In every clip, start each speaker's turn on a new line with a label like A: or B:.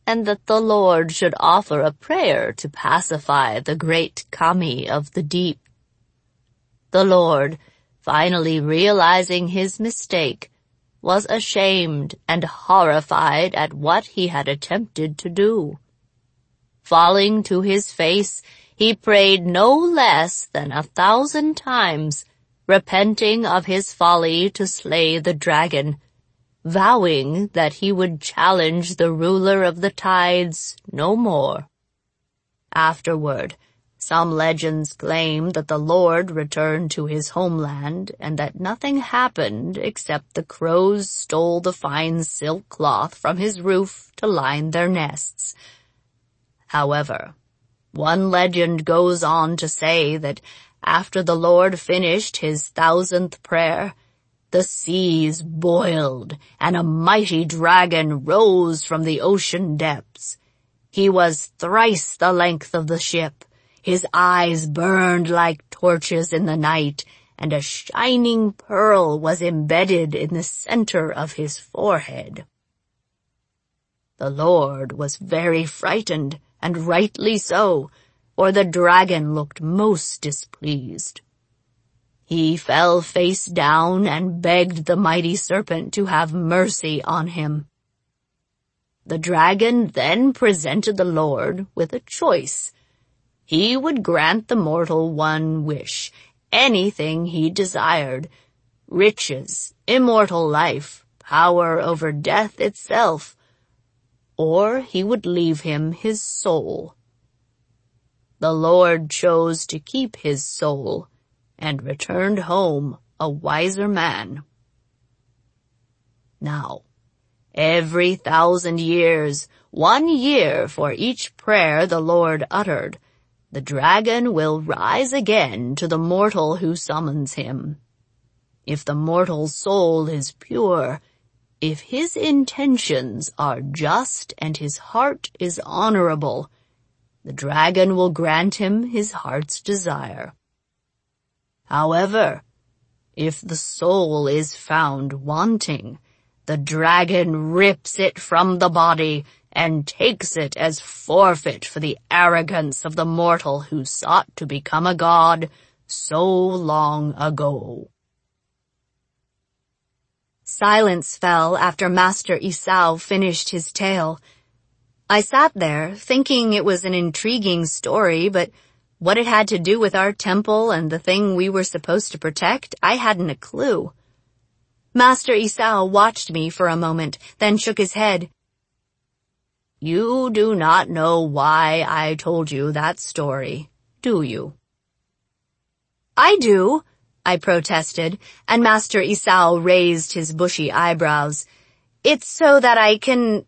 A: and that the Lord should offer a prayer to pacify the great Kami of the deep. The Lord, finally realizing his mistake, was ashamed and horrified at what he had attempted to do. Falling to his face, he prayed no less than 1,000 times, repenting of his folly to slay the dragon, vowing that he would challenge the ruler of the tides no more. Afterward, some legends claim that the Lord returned to his homeland and that nothing happened except the crows stole the fine silk cloth from his roof to line their nests. However, one legend goes on to say that after the Lord finished his 1,000th prayer, the seas boiled and a mighty dragon rose from the ocean depths. He was thrice the length of the ship. His eyes burned like torches in the night, and a shining pearl was embedded in the center of his forehead. The Lord was very frightened, and rightly so, for the dragon looked most displeased. He fell face down and begged the mighty serpent to have mercy on him. The dragon then presented the Lord with a choice. He would grant the mortal one wish, anything he desired: riches, immortal life, power over death itself, or he would leave him his soul. The Lord chose to keep his soul, and returned home a wiser man. Now, every 1,000 years, 1 year for each prayer the Lord uttered, the dragon will rise again to the mortal who summons him. If the mortal's soul is pure, if his intentions are just and his heart is honorable, the dragon will grant him his heart's desire. However, if the soul is found wanting, the dragon rips it from the body and takes it as forfeit for the arrogance of the mortal who sought to become a god so long ago.
B: Silence fell after Master Isao finished his tale. I sat there, thinking it was an intriguing story, but what it had to do with our temple and the thing we were supposed to protect, I hadn't a clue. Master Isao watched me for a moment, then shook his head.
A: You do not know why I told you that story, do you?
B: I do, I protested, and Master Isao raised his bushy eyebrows. It's so that I can,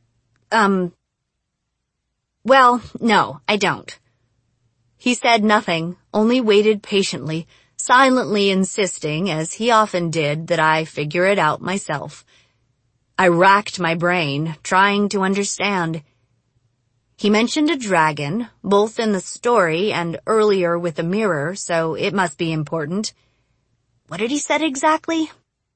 B: well, no, I don't. He said nothing, only waited patiently, silently insisting, as he often did, that I figure it out myself. I racked my brain, trying to understand. He mentioned a dragon, both in the story and earlier with the mirror, so it must be important. What did he say exactly?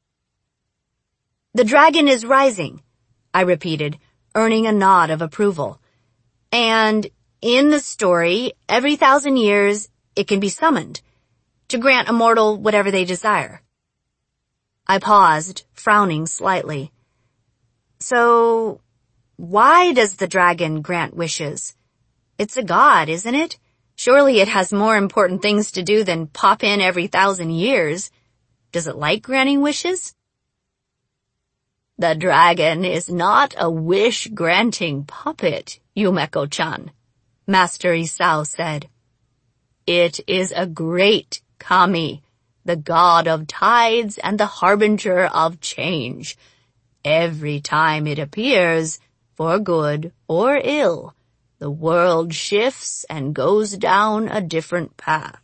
B: The dragon is rising, I repeated, earning a nod of approval. And in the story, every 1,000 years, it can be summoned to grant a mortal whatever they desire. I paused, frowning slightly. So, why does the dragon grant wishes? It's a god, isn't it? Surely it has more important things to do than pop in every 1,000 years. Does it like granting wishes?
A: The dragon is not a wish-granting puppet, Yumeko-chan, Master Isao said. It is a great kami, the god of tides and the harbinger of change. Every time it appears, for good or ill, the world shifts and goes down a different path.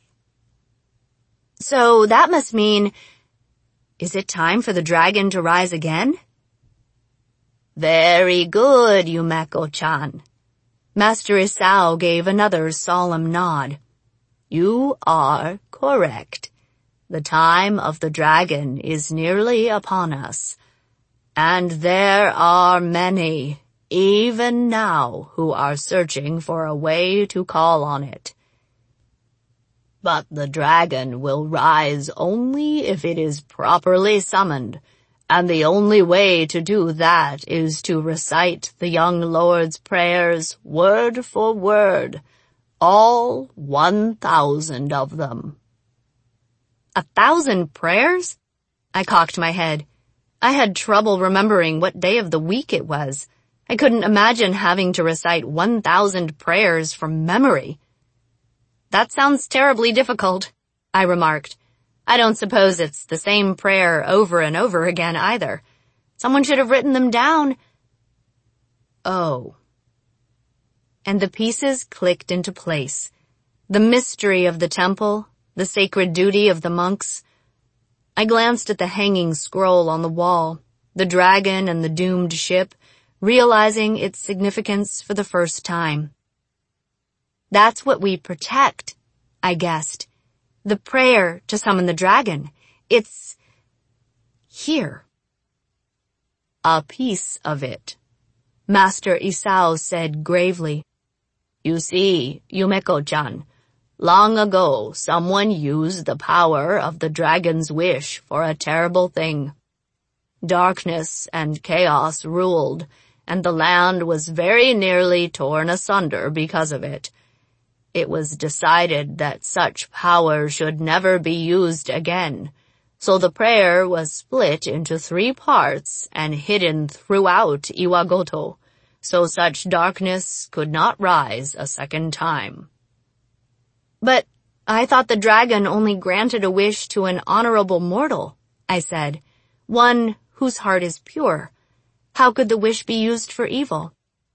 B: So that must mean, is it time for the dragon to rise again?
A: Very good, Yumeko-chan. Master Isao gave another solemn nod. You are correct. The time of the dragon is nearly upon us. And there are many, even now, who are searching for a way to call on it. But the dragon will rise only if it is properly summoned, and the only way to do that is to recite the young lord's prayers word for word, all 1,000 of them.
B: 1,000 prayers? I cocked my head. I had trouble remembering what day of the week it was. I couldn't imagine having to recite 1,000 prayers from memory. That sounds terribly difficult, I remarked. I don't suppose it's the same prayer over and over again either. Someone should have written them down.
A: Oh.
B: And the pieces clicked into place. The mystery of the temple, the sacred duty of the monks. I glanced at the hanging scroll on the wall, the dragon and the doomed ship, realizing its significance for the first time. That's what we protect, I guessed. The prayer to summon the dragon. It's here.
A: A piece of it, Master Isao said gravely. You see, Yumeko-chan, long ago someone used the power of the dragon's wish for a terrible thing. Darkness and chaos ruled, and the land was very nearly torn asunder because of it. It was decided that such power should never be used again, so the prayer was split into 3 parts and hidden throughout Iwagoto, so such darkness could not rise a second time.
B: But I thought the dragon only granted a wish to an honorable mortal, I said, one whose heart is pure. How could the wish be used for evil?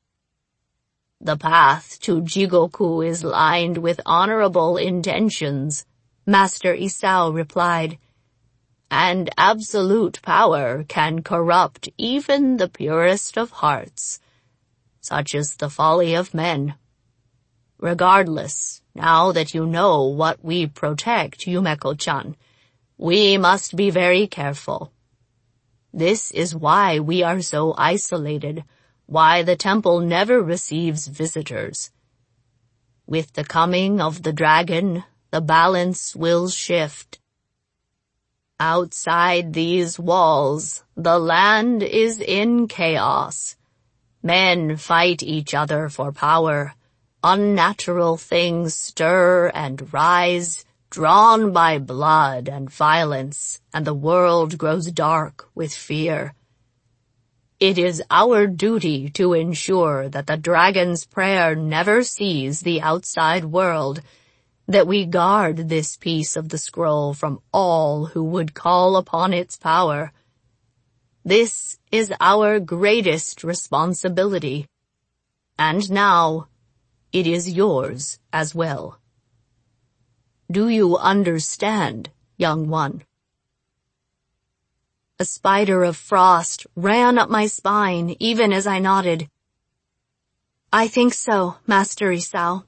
A: The path to Jigoku is lined with honorable intentions, Master Isao replied. And absolute power can corrupt even the purest of hearts. Such is the folly of men. Regardless, now that you know what we protect, Yumeko-chan, we must be very careful. This is why we are so isolated, why the temple never receives visitors. With the coming of the dragon, the balance will shift. Outside these walls, the land is in chaos. Men fight each other for power. Unnatural things stir and rise, drawn by blood and violence, and the world grows dark with fear. It is our duty to ensure that the dragon's prayer never sees the outside world, that we guard this piece of the scroll from all who would call upon its power. This is our greatest responsibility. And now, it is yours as well. Do you understand, young one?
B: A spider of frost ran up my spine even as I nodded. I think so, Master Isao.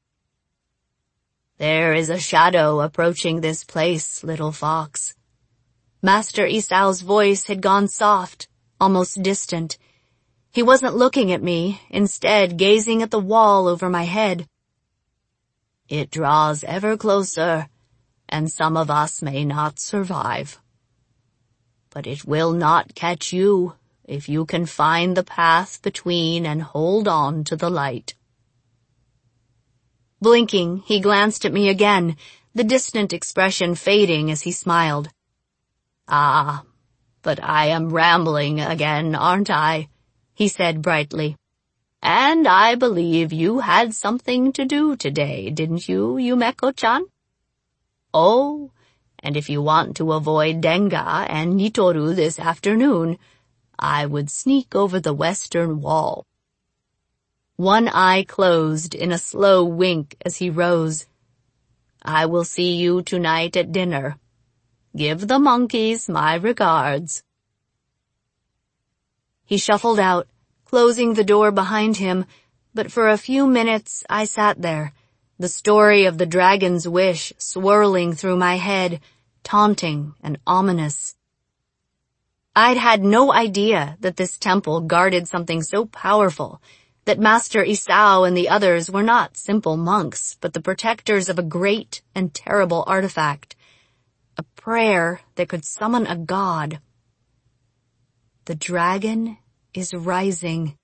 A: There is a shadow approaching this place, little fox.
B: Master Isao's voice had gone soft, almost distant. He wasn't looking at me, instead gazing at the wall over my head.
A: It draws ever closer, and some of us may not survive. But it will not catch you if you can find the path between and hold on to the light.
B: Blinking, he glanced at me again, the distant expression fading as he smiled.
A: Ah, but I am rambling again, aren't I? He said brightly. And I believe you had something to do today, didn't you, Yumeko-chan? Oh, and if you want to avoid Denga and Nitoru this afternoon, I would sneak over the western wall.
B: One eye closed in a slow wink as he rose.
A: I will see you tonight at dinner. Give the monkeys my regards.
B: He shuffled out, closing the door behind him, but for a few minutes I sat there, the story of the dragon's wish swirling through my head, taunting and ominous. I'd had no idea that this temple guarded something so powerful, that Master Isao and the others were not simple monks, but the protectors of a great and terrible artifact, a prayer that could summon a god. The dragon is rising.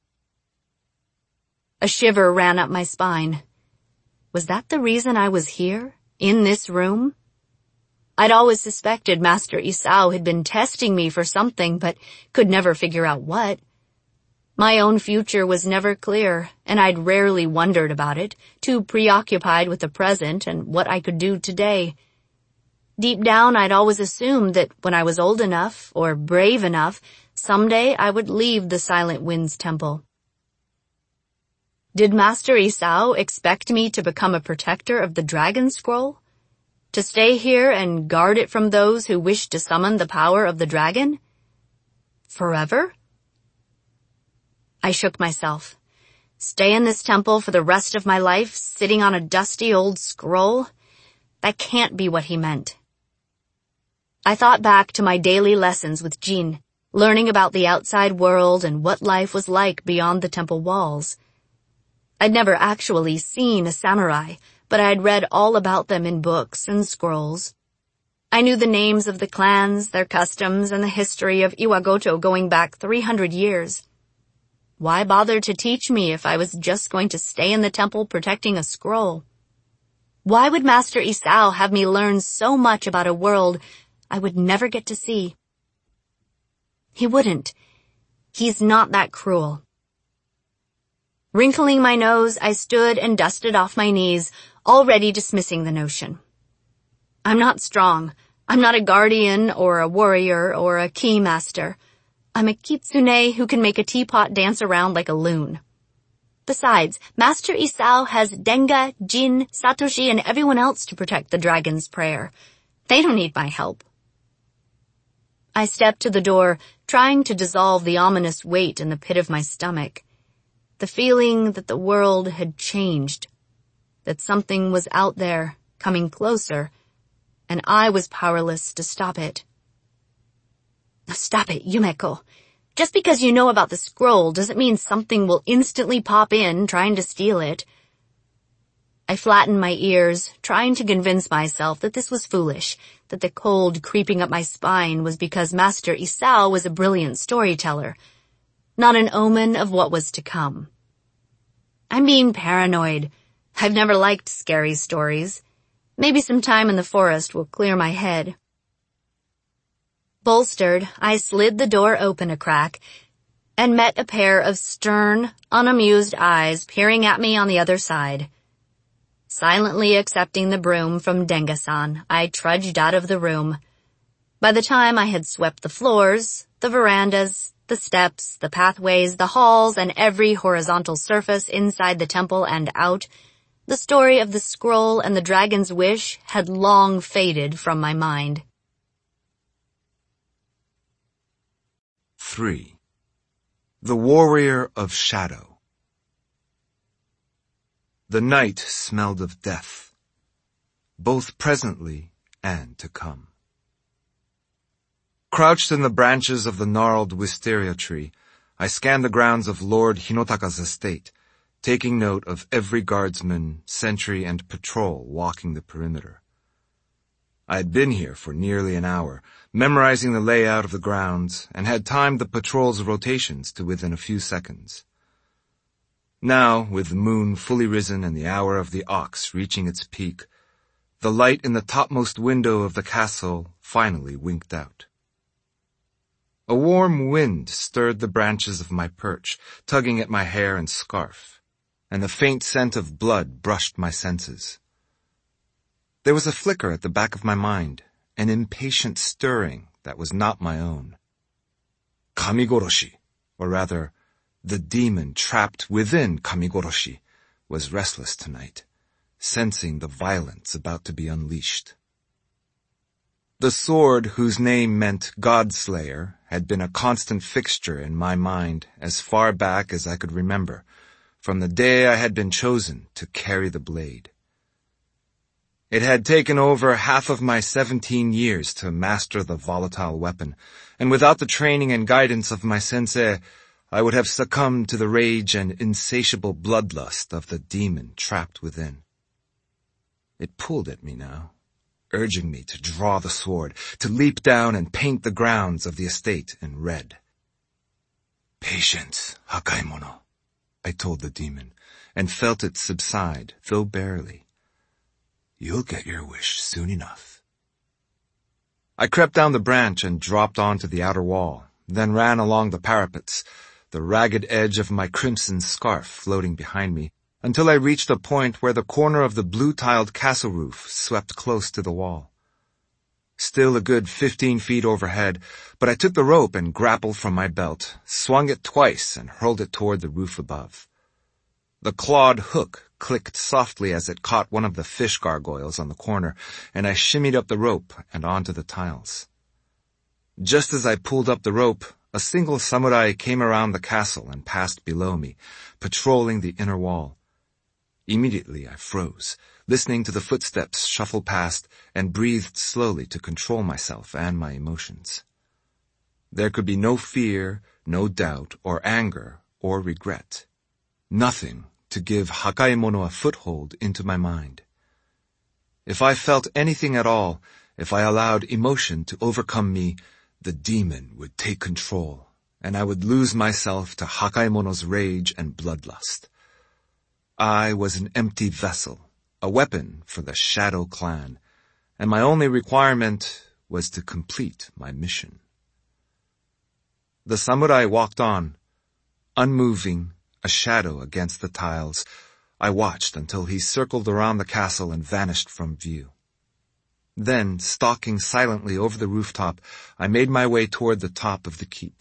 B: A shiver ran up my spine. Was that the reason I was here, in this room? I'd always suspected Master Isao had been testing me for something, but could never figure out what. My own future was never clear, and I'd rarely wondered about it, too preoccupied with the present and what I could do today. Deep down, I'd always assumed that when I was old enough, or brave enough, someday I would leave the Silent Winds Temple. Did Master Isao expect me to become a protector of the Dragon Scroll? To stay here and guard it from those who wish to summon the power of the dragon? Forever? I shook myself. Stay in this temple for the rest of my life, sitting on a dusty old scroll? That can't be what he meant. I thought back to my daily lessons with Jin, learning about the outside world and what life was like beyond the temple walls. I'd never actually seen a samurai, but I had read all about them in books and scrolls. I knew the names of the clans, their customs, and the history of Iwagoto going back 300 years. Why bother to teach me if I was just going to stay in the temple protecting a scroll? Why would Master Isao have me learn so much about a world I would never get to see? He wouldn't. He's not that cruel. Wrinkling my nose, I stood and dusted off my knees, already dismissing the notion. I'm not strong. I'm not a guardian or a warrior or a key master. I'm a kitsune who can make a teapot dance around like a loon. Besides, Master Isao has Denga, Jin, Satoshi, and everyone else to protect the dragon's prayer. They don't need my help. I stepped to the door, trying to dissolve the ominous weight in the pit of my stomach. The feeling that the world had changed, that something was out there, coming closer, and I was powerless to stop it. Stop it, Yumeko. Just because you know about the scroll doesn't mean something will instantly pop in trying to steal it. I flattened my ears, trying to convince myself that this was foolish, that the cold creeping up my spine was because Master Isao was a brilliant storyteller, not an omen of what was to come. I'm being paranoid. I've never liked scary stories. Maybe some time in the forest will clear my head. Bolstered, I slid the door open a crack and met a pair of stern, unamused eyes peering at me on the other side. Silently accepting the broom from Denga-san, I trudged out of the room. By the time I had swept the floors, the verandas, the steps, the pathways, the halls, and every horizontal surface inside the temple and out, the story of the scroll and the dragon's wish had long faded from my mind.
C: 3. The Warrior of Shadow. The night smelled of death, both presently and to come. Crouched in the branches of the gnarled wisteria tree, I scanned the grounds of Lord Hinotaka's estate, taking note of every guardsman, sentry, and patrol walking the perimeter. I had been here for nearly an hour, memorizing the layout of the grounds, and had timed the patrol's rotations to within a few seconds. Now, with the moon fully risen and the hour of the ox reaching its peak, the light in the topmost window of the castle finally winked out. A warm wind stirred the branches of my perch, tugging at my hair and scarf, and the faint scent of blood brushed my senses. There was a flicker at the back of my mind, an impatient stirring that was not my own. Kamigoroshi, or rather, the demon trapped within Kamigoroshi, was restless tonight, sensing the violence about to be unleashed. The sword whose name meant Godslayer had been a constant fixture in my mind as far back as I could remember, from the day I had been chosen to carry the blade. It had taken over half of my 17 years to master the volatile weapon, and without the training and guidance of my sensei, I would have succumbed to the rage and insatiable bloodlust of the demon trapped within. It pulled at me now, urging me to draw the sword, to leap down and paint the grounds of the estate in red. "Patience, Hakaimono," I told the demon, and felt it subside, though barely. "You'll get your wish soon enough." I crept down the branch and dropped onto the outer wall, then ran along the parapets, the ragged edge of my crimson scarf floating behind me, until I reached a point where the corner of the blue-tiled castle roof swept close to the wall. Still a good 15 feet overhead, but I took the rope and grapple from my belt, swung it twice and hurled it toward the roof above. The clawed hook clicked softly as it caught one of the fish gargoyles on the corner, and I shimmied up the rope and onto the tiles. Just as I pulled up the rope, a single samurai came around the castle and passed below me, patrolling the inner wall. Immediately I froze, listening to the footsteps shuffle past, and breathed slowly to control myself and my emotions. There could be no fear, no doubt, or anger, or regret. Nothing to give Hakaimono a foothold into my mind. If I felt anything at all, if I allowed emotion to overcome me, the demon would take control, and I would lose myself to Hakaimono's rage and bloodlust. I was an empty vessel, a weapon for the Shadow Clan, and my only requirement was to complete my mission. The samurai walked on, unmoving, a shadow against the tiles. I watched until he circled around the castle and vanished from view. Then, stalking silently over the rooftop, I made my way toward the top of the keep.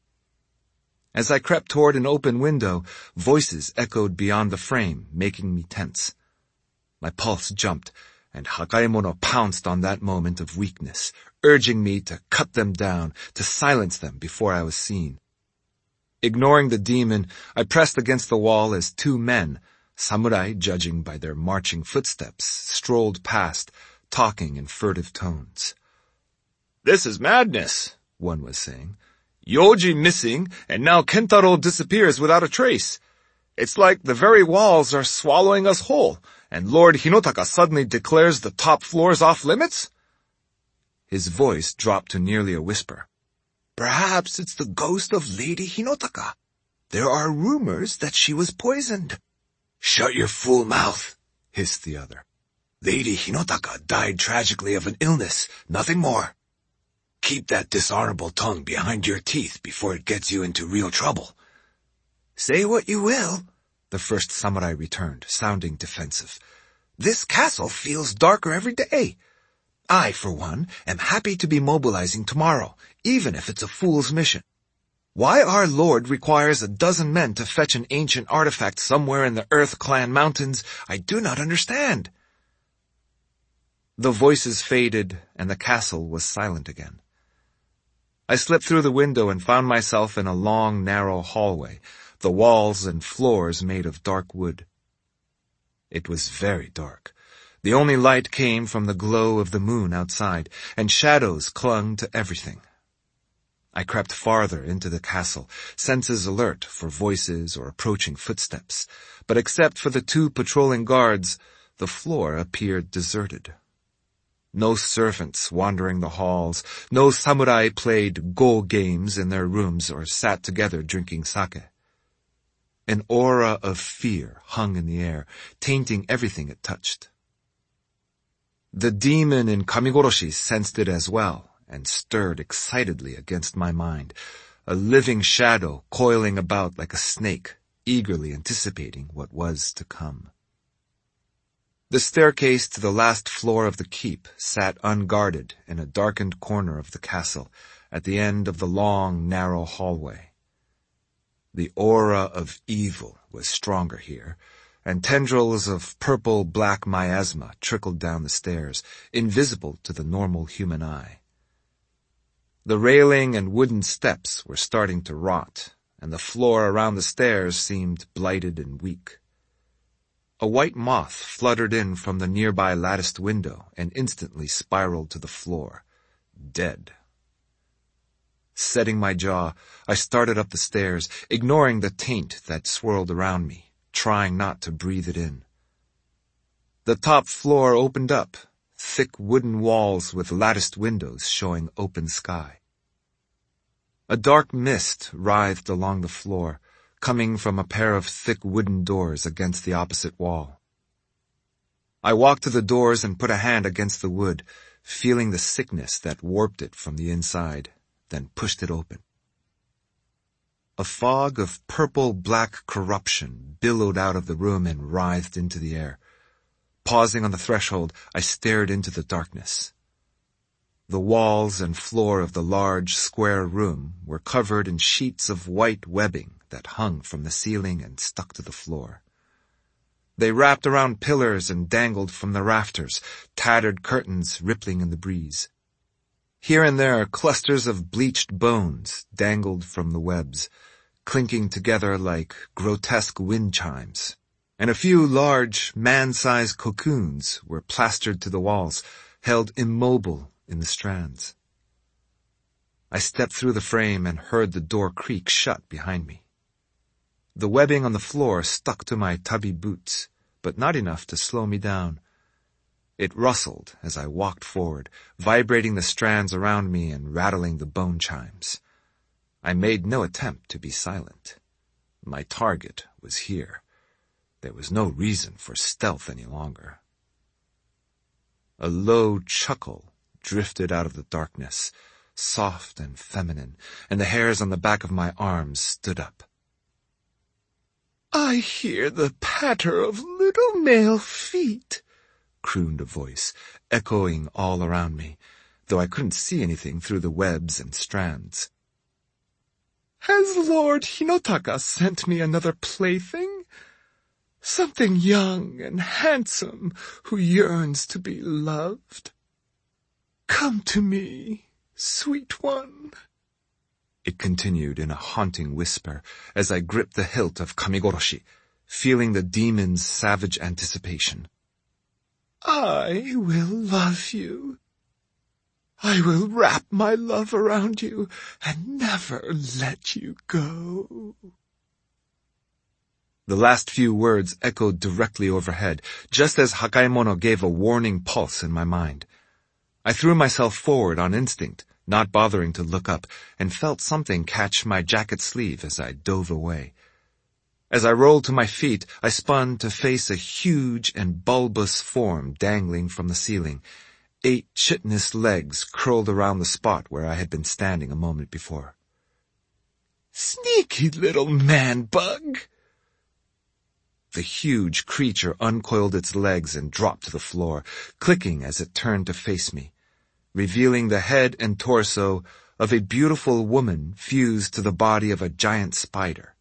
C: As I crept toward an open window, voices echoed beyond the frame, making me tense. My pulse jumped, and Hakaimono pounced on that moment of weakness, urging me to cut them down, to silence them before I was seen. Ignoring the demon, I pressed against the wall as two men, samurai judging by their marching footsteps, strolled past, talking in furtive tones. "This is madness," one was saying. "Yoji missing, and now Kentaro disappears without a trace. It's like the very walls are swallowing us whole, and Lord Hinotaka suddenly declares the top floors off limits?" His voice dropped to nearly a whisper. "Perhaps it's the ghost of Lady Hinotaka. There are rumors that she was poisoned." "Shut your fool mouth," hissed the other. "Lady Hinotaka died tragically of an illness, nothing more. Keep that dishonorable tongue behind your teeth before it gets you into real trouble." "Say what you will," the first samurai returned, sounding defensive. "This castle feels darker every day. I, for one, am happy to be mobilizing tomorrow, even if it's a fool's mission. Why our lord requires a dozen men to fetch an ancient artifact somewhere in the Earth Clan Mountains, I do not understand." The voices faded, and the castle was silent again. I slipped through the window and found myself in a long, narrow hallway, the walls and floors made of dark wood. It was very dark. The only light came from the glow of the moon outside, and shadows clung to everything. I crept farther into the castle, senses alert for voices or approaching footsteps, but except for the two patrolling guards, the floor appeared deserted. No servants wandering the halls, no samurai played go games in their rooms or sat together drinking sake. An aura of fear hung in the air, tainting everything it touched. The demon in Kamigoroshi sensed it as well, and stirred excitedly against my mind, a living shadow coiling about like a snake, eagerly anticipating what was to come. The staircase to the last floor of the keep sat unguarded in a darkened corner of the castle, at the end of the long, narrow hallway. The aura of evil was stronger here, and tendrils of purple-black miasma trickled down the stairs, invisible to the normal human eye. The railing and wooden steps were starting to rot, and the floor around the stairs seemed blighted and weak. A white moth fluttered in from the nearby latticed window and instantly spiraled to the floor, dead. Setting my jaw, I started up the stairs, ignoring the taint that swirled around me, trying not to breathe it in. The top floor opened up, thick wooden walls with latticed windows showing open sky. A dark mist writhed along the floor, coming from a pair of thick wooden doors against the opposite wall. I walked to the doors and put a hand against the wood, feeling the sickness that warped it from the inside, then pushed it open. A fog of purple-black corruption billowed out of the room and writhed into the air. Pausing on the threshold, I stared into the darkness. The walls and floor of the large, square room were covered in sheets of white webbing that hung from the ceiling and stuck to the floor. They wrapped around pillars and dangled from the rafters, tattered curtains rippling in the breeze. Here and there, clusters of bleached bones dangled from the webs, clinking together like grotesque wind chimes, and a few large, man-sized cocoons were plastered to the walls, held immobile in the strands. I stepped through the frame and heard the door creak shut behind me. The webbing on the floor stuck to my tubby boots, but not enough to slow me down. It rustled as I walked forward, vibrating the strands around me and rattling the bone chimes. I made no attempt to be silent. My target was here. There was no reason for stealth any longer. A low chuckle drifted out of the darkness, soft and feminine, and the hairs on the back of my arms stood up. "I hear the patter of little male feet," crooned a voice, echoing all around me, though I couldn't see anything through the webs and strands. "Has Lord Hinotaka sent me another plaything? Something young and handsome who yearns to be loved? Come to me, sweet one." It continued in a haunting whisper as I gripped the hilt of Kamigoroshi, feeling the demon's savage anticipation. "I will love you. I will wrap my love around you and never let you go." The last few words echoed directly overhead, just as Hakaemono gave a warning pulse in my mind. I threw myself forward on instinct, not bothering to look up, and felt something catch my jacket sleeve as I dove away. As I rolled to my feet, I spun to face a huge and bulbous form dangling from the ceiling, 8 chitinous legs curled around the spot where I had been standing a moment before. "Sneaky little man-bug!" The huge creature uncoiled its legs and dropped to the floor, clicking as it turned to face me, revealing the head and torso of a beautiful woman fused to the body of a giant spider.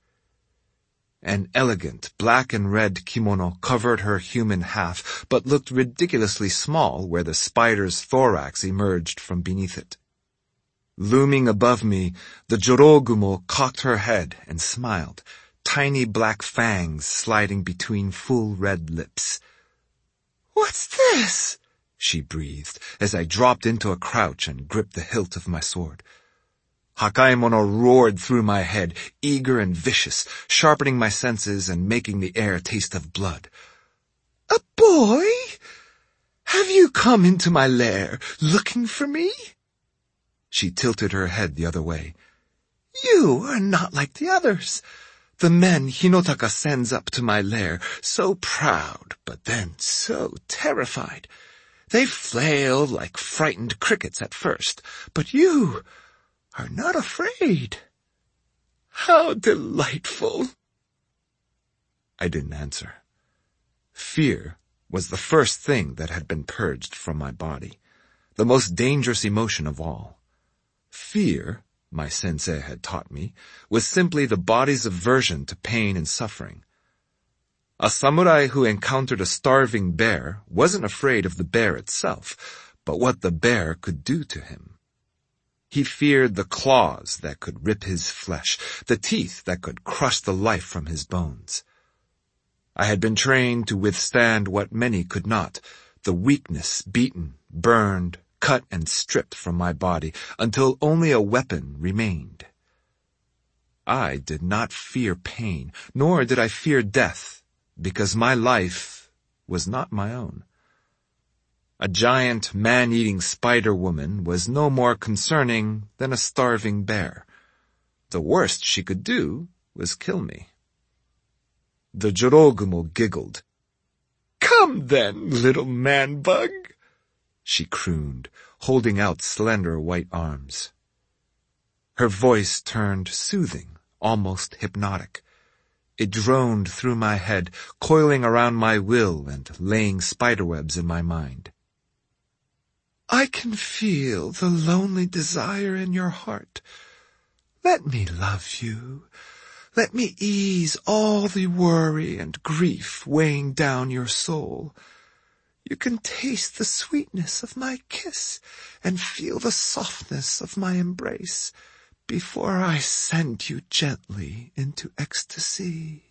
C: An elegant black and red kimono covered her human half, but looked ridiculously small where the spider's thorax emerged from beneath it. Looming above me, the Jorogumo cocked her head and smiled, tiny black fangs sliding between full red lips. "What's this?" she breathed, as I dropped into a crouch and gripped the hilt of my sword. Hakaemono roared through my head, eager and vicious, sharpening my senses and making the air taste of blood. "A boy? Have you come into my lair looking for me?" She tilted her head the other way. "You are not like the others. The men Hinotaka sends up to my lair, so proud, but then so terrified. They flail like frightened crickets at first, but you are not afraid. How delightful." I didn't answer. Fear was the first thing that had been purged from my body, the most dangerous emotion of all. Fear, my sensei had taught me, was simply the body's aversion to pain and suffering. A samurai who encountered a starving bear wasn't afraid of the bear itself, but what the bear could do to him. He feared the claws that could rip his flesh, the teeth that could crush the life from his bones. I had been trained to withstand what many could not, the weakness beaten, burned, cut and stripped from my body until only a weapon remained. I did not fear pain, nor did I fear death, because my life was not my own. A giant man-eating spider-woman was no more concerning than a starving bear. The worst she could do was kill me. The Jorogumo giggled. "Come then, little man-bug," she crooned, holding out slender white arms. Her voice turned soothing, almost hypnotic. It droned through my head, coiling around my will and laying spiderwebs in my mind. "I can feel the lonely desire in your heart. Let me love you. Let me ease all the worry and grief weighing down your soul. You can taste the sweetness of my kiss and feel the softness of my embrace before I send you gently into ecstasy."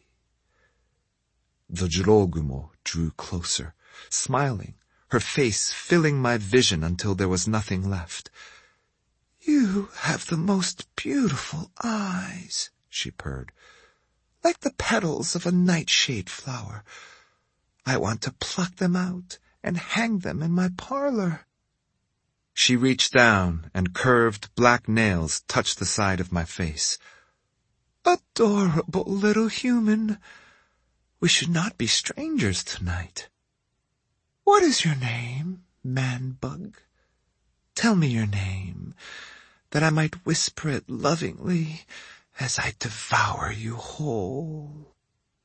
C: The Jorogumo drew closer, smiling, her face filling my vision until there was nothing left. "You have the most beautiful eyes," she purred, "like the petals of a nightshade flower. I want to pluck them out and hang them in my parlor." She reached down and curved black nails touched the side of my face. "Adorable little human. We should not be strangers tonight. What is your name, man-bug? Tell me your name, that I might whisper it lovingly as I devour you whole."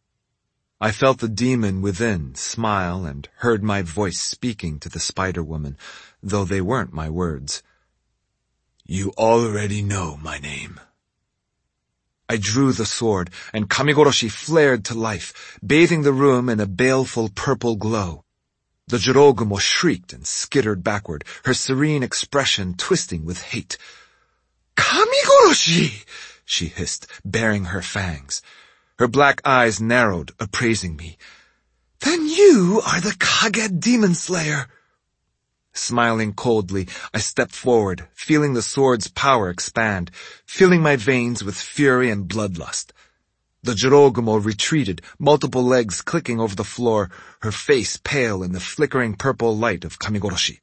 C: I felt the demon within smile and heard my voice speaking to the spider-woman, though they weren't my words. "You already know my name." I drew the sword, and Kamigoroshi flared to life, bathing the room in a baleful purple glow. The Jorogumo shrieked and skittered backward, her serene expression twisting with hate. "Kamigoroshi!" she hissed, baring her fangs. Her black eyes narrowed, appraising me. "Then you are the Kage Demon Slayer." Smiling coldly, I stepped forward, feeling the sword's power expand, filling my veins with fury and bloodlust. The Jorogumo retreated, multiple legs clicking over the floor, her face pale in the flickering purple light of Kamigoroshi.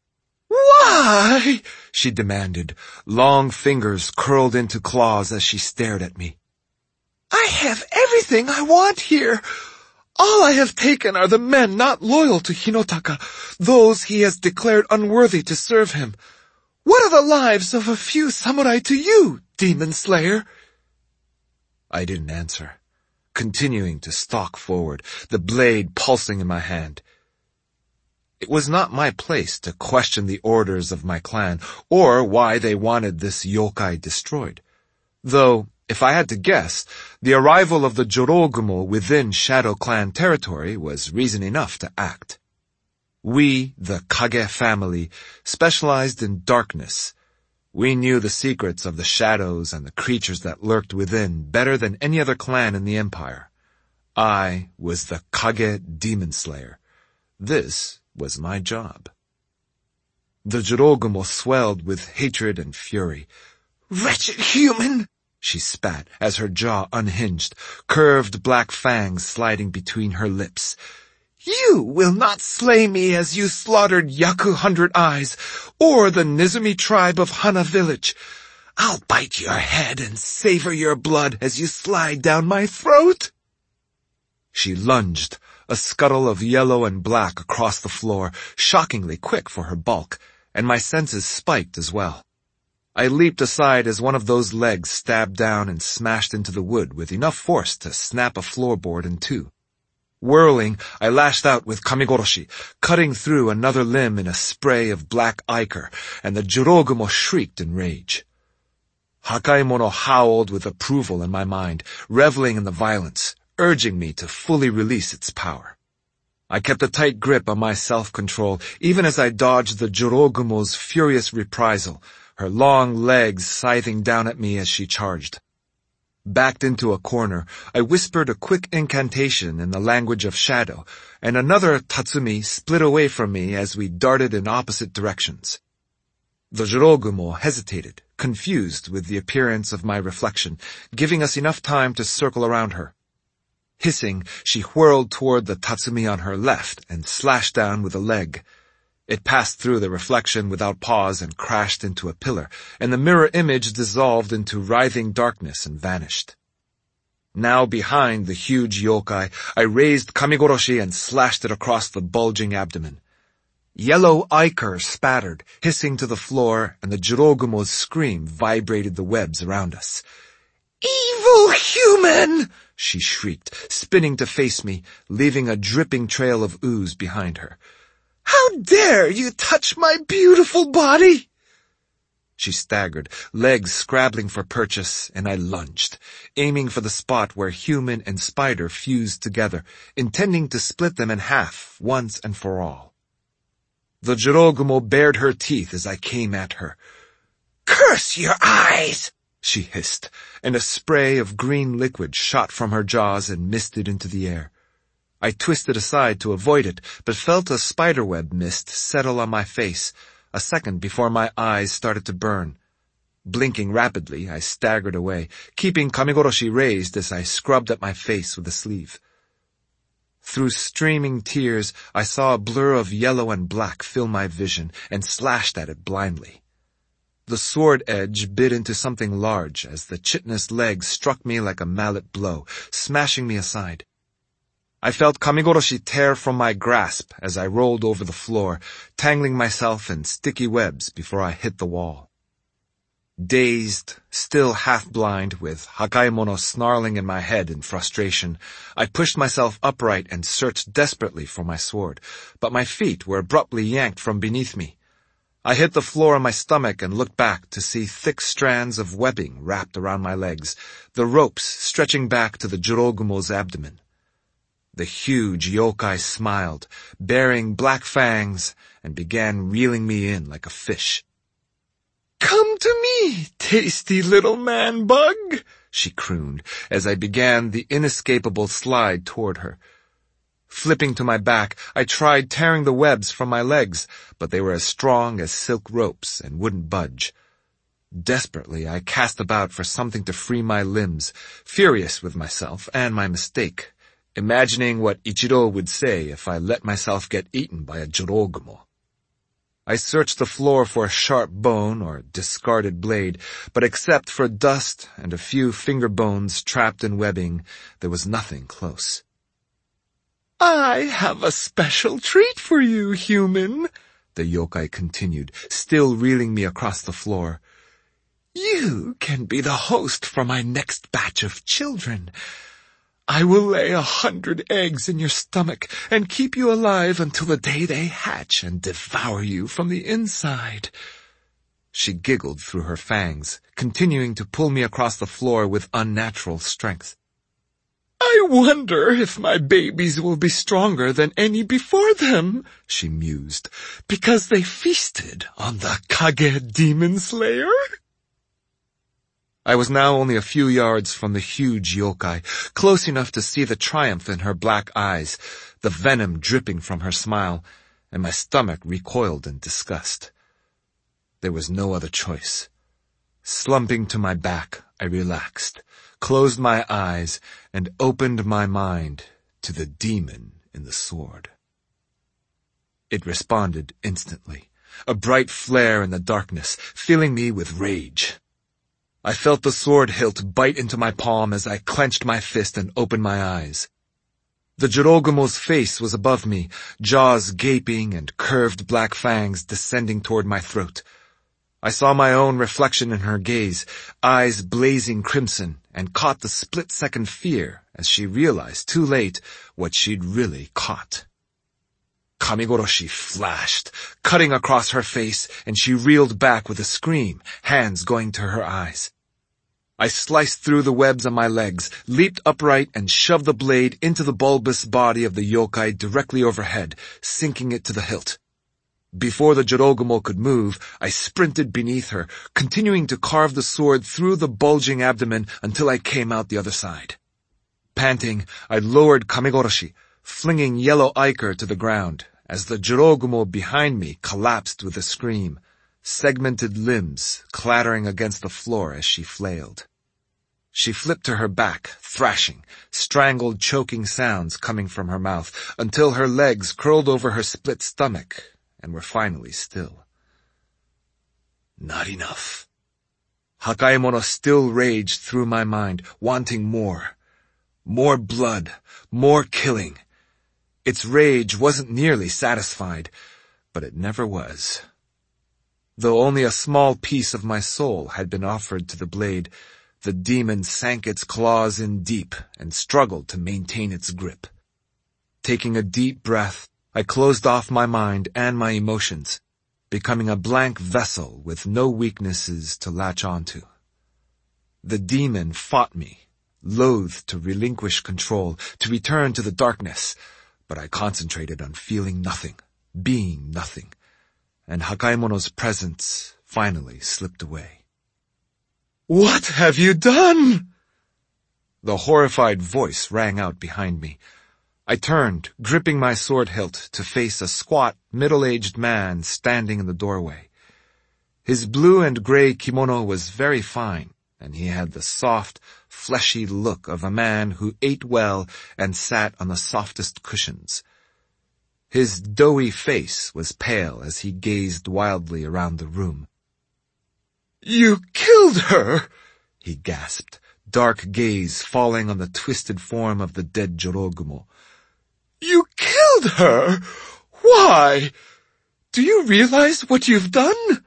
C: "Why?" she demanded, long fingers curled into claws as she stared at me. "I have everything I want here. All I have taken are the men not loyal to Hinotaka, those he has declared unworthy to serve him. What are the lives of a few samurai to you, Demon Slayer?" I didn't answer, continuing to stalk forward, the blade pulsing in my hand. It was not my place to question the orders of my clan, or why they wanted this yokai destroyed. Though, if I had to guess, the arrival of the Jorogumo within Shadow Clan territory was reason enough to act. We, the Kage family, specialized in darkness. We knew the secrets of the shadows and the creatures that lurked within better than any other clan in the empire. I was the Kage Demon Slayer. This was my job. The Jorogumo swelled with hatred and fury. "Wretched human!" she spat as her jaw unhinged, curved black fangs sliding between her lips. "You will not slay me as you slaughtered Yaku 100 Eyes, or the Nizumi tribe of Hana Village. I'll bite your head and savor your blood as you slide down my throat." She lunged, a scuttle of yellow and black across the floor, shockingly quick for her bulk, and my senses spiked as well. I leaped aside as one of those legs stabbed down and smashed into the wood with enough force to snap a floorboard in two. Whirling, I lashed out with Kamigoroshi, cutting through another limb in a spray of black ichor, and the Jorogumo shrieked in rage. Hakaimono howled with approval in my mind, reveling in the violence, urging me to fully release its power. I kept a tight grip on my self-control, even as I dodged the Jorogumo's furious reprisal, her long legs scything down at me as she charged. Backed into a corner, I whispered a quick incantation in the language of shadow, and another Tatsumi split away from me as we darted in opposite directions. The Jirogumo hesitated, confused with the appearance of my reflection, giving us enough time to circle around her. Hissing, she whirled toward the Tatsumi on her left and slashed down with a leg. It passed through the reflection without pause and crashed into a pillar, and the mirror image dissolved into writhing darkness and vanished. Now behind the huge yokai, I raised Kamigoroshi and slashed it across the bulging abdomen. Yellow ichor spattered, hissing to the floor, and the Jirogumo's scream vibrated the webs around us. "Evil human!" she shrieked, spinning to face me, leaving a dripping trail of ooze behind her. "How dare you touch my beautiful body!" She staggered, legs scrabbling for purchase, and I lunged, aiming for the spot where human and spider fused together, intending to split them in half once and for all. The Jirogumo bared her teeth as I came at her. "Curse your eyes!" she hissed, and a spray of green liquid shot from her jaws and misted into the air. I twisted aside to avoid it, but felt a spiderweb mist settle on my face, a second before my eyes started to burn. Blinking rapidly, I staggered away, keeping Kamigoroshi raised as I scrubbed at my face with a sleeve. Through streaming tears, I saw a blur of yellow and black fill my vision and slashed at it blindly. The sword edge bit into something large as the chitinous leg struck me like a mallet blow, smashing me aside. I felt Kamigoroshi tear from my grasp as I rolled over the floor, tangling myself in sticky webs before I hit the wall. Dazed, still half-blind, with Hakaimono snarling in my head in frustration, I pushed myself upright and searched desperately for my sword, but my feet were abruptly yanked from beneath me. I hit the floor on my stomach and looked back to see thick strands of webbing wrapped around my legs, the ropes stretching back to the Jirogumo's abdomen. The huge yokai smiled, baring black fangs, and began reeling me in like a fish. "Come to me, tasty little man-bug," she crooned as I began the inescapable slide toward her. Flipping to my back, I tried tearing the webs from my legs, but they were as strong as silk ropes and wouldn't budge. Desperately, I cast about for something to free my limbs, furious with myself and my mistake, imagining what Ichiro would say if I let myself get eaten by a Jirogumo. I searched the floor for a sharp bone or discarded blade, but except for dust and a few finger bones trapped in webbing, there was nothing close. "I have a special treat for you, human," the yokai continued, still reeling me across the floor. "You can be the host for my next batch of children. I will lay 100 eggs in your stomach and keep you alive until the day they hatch and devour you from the inside." She giggled through her fangs, continuing to pull me across the floor with unnatural strength. "I wonder if my babies will be stronger than any before them," she mused, "because they feasted on the Kage Demon Slayer." I was now only a few yards from the huge yokai, close enough to see the triumph in her black eyes, the venom dripping from her smile, and my stomach recoiled in disgust. There was no other choice. Slumping to my back, I relaxed, closed my eyes, and opened my mind to the demon in the sword. It responded instantly, a bright flare in the darkness, filling me with rage. I felt the sword hilt bite into my palm as I clenched my fist and opened my eyes. The Jirogumo's face was above me, jaws gaping and curved black fangs descending toward my throat. I saw my own reflection in her gaze, eyes blazing crimson, and caught the split-second fear as she realized too late what she'd really caught. Kamigoroshi flashed, cutting across her face, and she reeled back with a scream, hands going to her eyes. I sliced through the webs on my legs, leaped upright, and shoved the blade into the bulbous body of the yokai directly overhead, sinking it to the hilt. Before the Jorogumo could move, I sprinted beneath her, continuing to carve the sword through the bulging abdomen until I came out the other side. Panting, I lowered Kamegoroshi, flinging yellow ichor to the ground, as the Jorogumo behind me collapsed with a scream, segmented limbs clattering against the floor as she flailed. She flipped to her back, thrashing, strangled choking sounds coming from her mouth, until her legs curled over her split stomach and were finally still. Not enough. Hakaemono still raged through my mind, wanting more. More blood, more killing. Its rage wasn't nearly satisfied, but it never was. Though only a small piece of my soul had been offered to the blade, the demon sank its claws in deep and struggled to maintain its grip. Taking a deep breath, I closed off my mind and my emotions, becoming a blank vessel with no weaknesses to latch onto. The demon fought me, loath to relinquish control, to return to the darkness, but I concentrated on feeling nothing, being nothing, and Hakaemono's presence finally slipped away. "What have you done?" The horrified voice rang out behind me. I turned, gripping my sword hilt, to face a squat, middle-aged man standing in the doorway. His blue and gray kimono was very fine, and he had the soft, fleshy look of a man who ate well and sat on the softest cushions. His doughy face was pale as he gazed wildly around the room. "You killed her!" he gasped, dark gaze falling on the twisted form of the dead Jorogumo. "You killed her! Why? Do you realize what you've done?"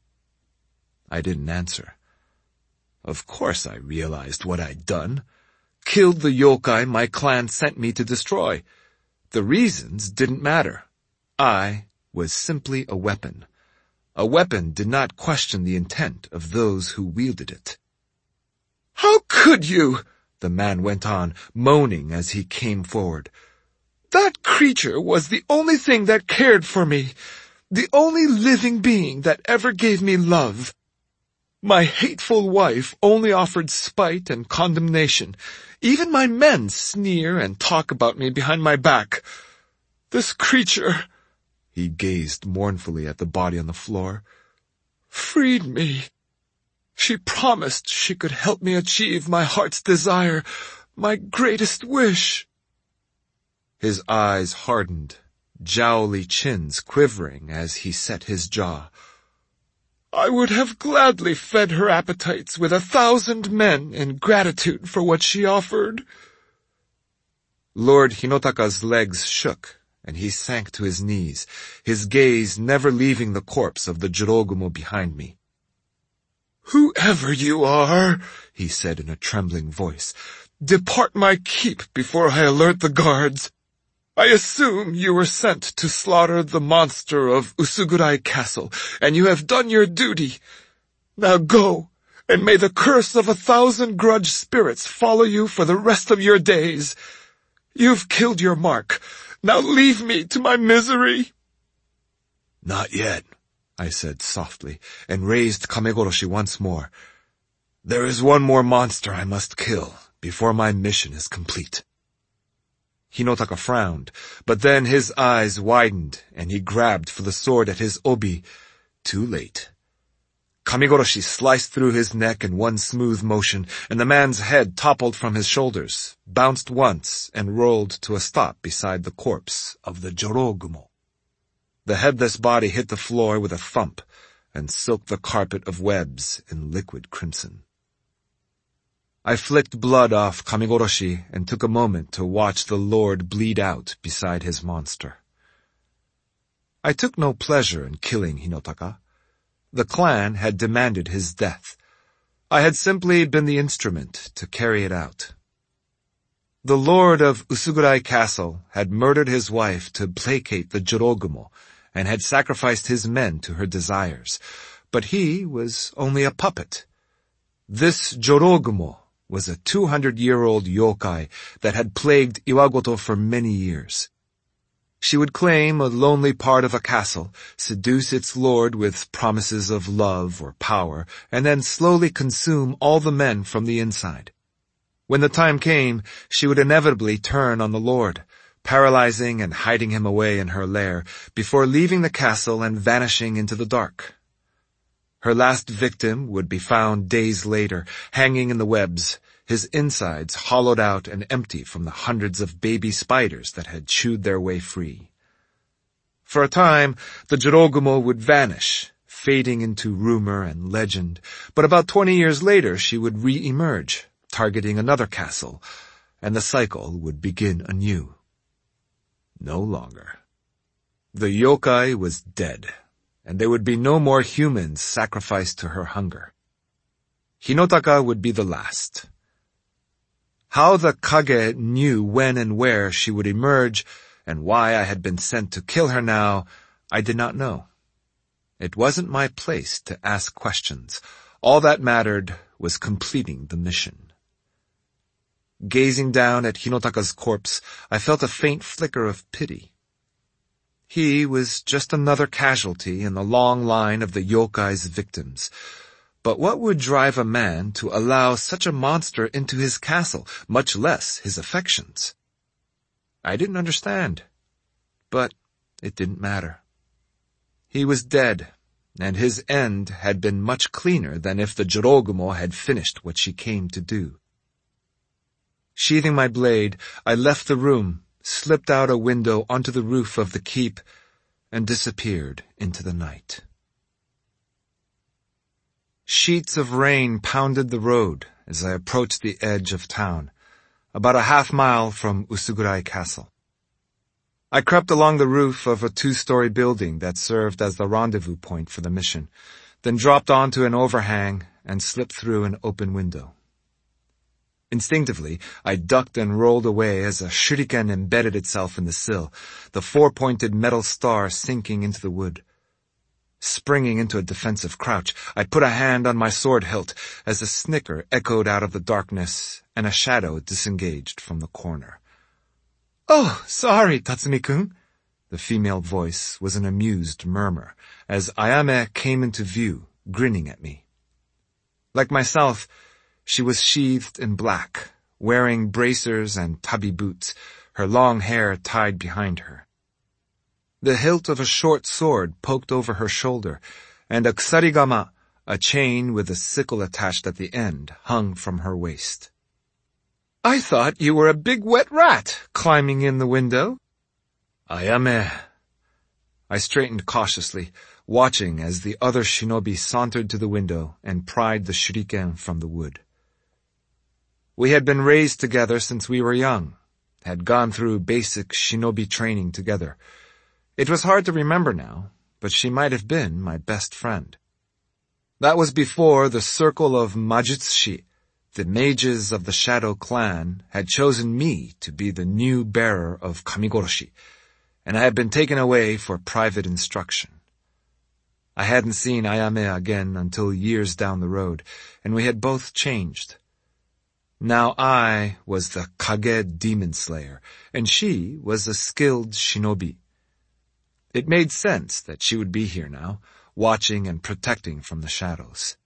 C: I didn't answer. Of course I realized what I'd done. Killed the yokai my clan sent me to destroy. The reasons didn't matter. I was simply a weapon. A weapon did not question the intent of those who wielded it. "How could you?" the man went on, moaning as he came forward. "That creature was the only thing that cared for me, the only living being that ever gave me love. My hateful wife only offered spite and condemnation. Even my men sneer and talk about me behind my back. This creature," he gazed mournfully at the body on the floor, "freed me. She promised she could help me achieve my heart's desire, my greatest wish." His eyes hardened, jowly chins quivering as he set his jaw. "I would have gladly fed her appetites with 1,000 men in gratitude for what she offered." Lord Hinotaka's legs shook, and he sank to his knees, his gaze never leaving the corpse of the Jorogumo behind me. "Whoever you are," he said in a trembling voice, "depart my keep before I alert the guards. I assume you were sent to slaughter the monster of Usugurai Castle, and you have done your duty. Now go, and may the curse of 1,000 grudge spirits follow you for the rest of your days. You've killed your mark. Now leave me to my misery." "Not yet," I said softly, and raised Kamegoroshi once more. "There is one more monster I must kill before my mission is complete." Hinotaka frowned, but then his eyes widened, and he grabbed for the sword at his obi. Too late. Kamegoroshi sliced through his neck in one smooth motion, and the man's head toppled from his shoulders, bounced once, and rolled to a stop beside the corpse of the Jorogumo. The headless body hit the floor with a thump, and silked the carpet of webs in liquid crimson. I flicked blood off Kamegoroshi and took a moment to watch the Lord bleed out beside his monster. I took no pleasure in killing Hinotaka. The clan had demanded his death. I had simply been the instrument to carry it out. The Lord of Usugurai Castle had murdered his wife to placate the Jorogumo and had sacrificed his men to her desires, but he was only a puppet. This Jorogumo was a 200-year-old yokai that had plagued Iwagoto for many years. She would claim a lonely part of a castle, seduce its lord with promises of love or power, and then slowly consume all the men from the inside. When the time came, she would inevitably turn on the lord, paralyzing and hiding him away in her lair, before leaving the castle and vanishing into the dark. Her last victim would be found days later, hanging in the webs, his insides hollowed out and empty from the hundreds of baby spiders that had chewed their way free. For a time, the Jorogumo would vanish, fading into rumor and legend, but about 20 years later she would re-emerge, targeting another castle, and the cycle would begin anew. No longer. The yokai was dead, and there would be no more humans sacrificed to her hunger. Hinotaka would be the last. How the Kage knew when and where she would emerge, and why I had been sent to kill her now, I did not know. It wasn't my place to ask questions. All that mattered was completing the mission. Gazing down at Hinotaka's corpse, I felt a faint flicker of pity. He was just another casualty in the long line of the yokai's victims. But what would drive a man to allow such a monster into his castle, much less his affections? I didn't understand, but it didn't matter. He was dead, and his end had been much cleaner than if the Jorogumo had finished what she came to do. Sheathing my blade, I left the room, slipped out a window onto the roof of the keep, and disappeared into the night. Sheets of rain pounded the road as I approached the edge of town, about a half-mile from Usugurai Castle. I crept along the roof of a 2-story building that served as the rendezvous point for the mission, then dropped onto an overhang and slipped through an open window. Instinctively, I ducked and rolled away as a shuriken embedded itself in the sill, the 4-pointed metal star sinking into the wood. Springing into a defensive crouch, I put a hand on my sword hilt as a snicker echoed out of the darkness and a shadow disengaged from the corner. "Oh, sorry, Tatsumi-kun." The female voice was an amused murmur as Ayame came into view, grinning at me. Like myself, she was sheathed in black, wearing bracers and tabi boots, her long hair tied behind her. The hilt of a short sword poked over her shoulder, and a kusarigama, a chain with a sickle attached at the end, hung from her waist. "I thought you were a big wet rat climbing in the window." "Ayame." I straightened cautiously, watching as the other shinobi sauntered to the window and pried the shuriken from the wood. We had been raised together since we were young, had gone through basic shinobi training together. It was hard to remember now, but she might have been my best friend. That was before the circle of Majutsushi, the mages of the Shadow Clan, had chosen me to be the new bearer of Kamigoroshi, and I had been taken away for private instruction. I hadn't seen Ayame again until years down the road, and we had both changed. Now I was the Kage demon slayer, and she was a skilled shinobi. It made sense that she would be here now, watching and protecting from the shadows.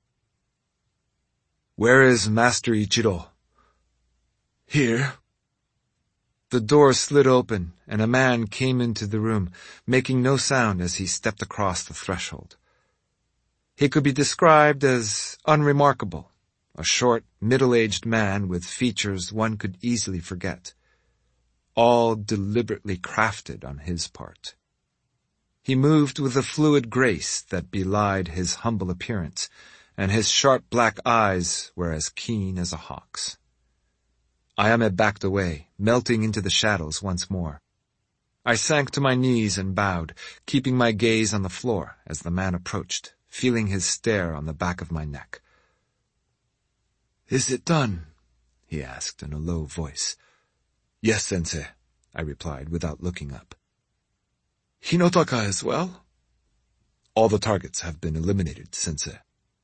C: "Where is Master Ichiro?" "Here." The door slid open, and a man came into the room, making no sound as he stepped across the threshold. He could be described as unremarkable, a short, middle-aged man with features one could easily forget, all deliberately crafted on his part. He moved with a fluid grace that belied his humble appearance, and his sharp black eyes were as keen as a hawk's. Ayame backed away, melting into the shadows once more. I sank to my knees and bowed, keeping my gaze on the floor as the man approached, feeling his stare on the back of my neck. "Is it done?" he asked in a low voice. "Yes, sensei," I replied without looking up. "Hinotaka as well?" "All the targets have been eliminated, sensei."